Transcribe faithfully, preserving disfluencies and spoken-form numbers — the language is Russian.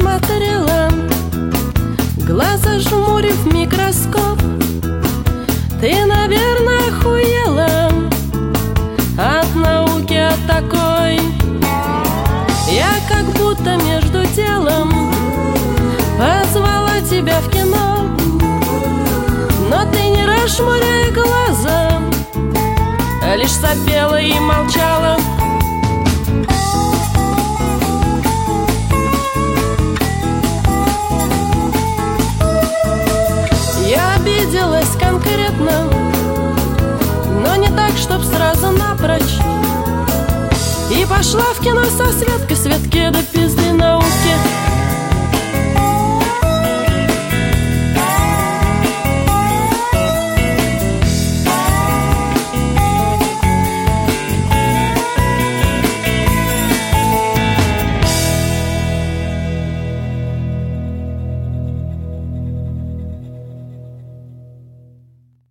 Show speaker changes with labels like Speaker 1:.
Speaker 1: смотрела, глаза жмурив в микроскоп. Ты, наверное, охуела от науки, от такой. Я как будто между делом позвала тебя в кино, но ты, не расшмуряя глаза, лишь сопела и молчала. Я обиделась конкретно, но не так, чтоб сразу напрочь, и пошла в кино со Светкой, Светке до пизды.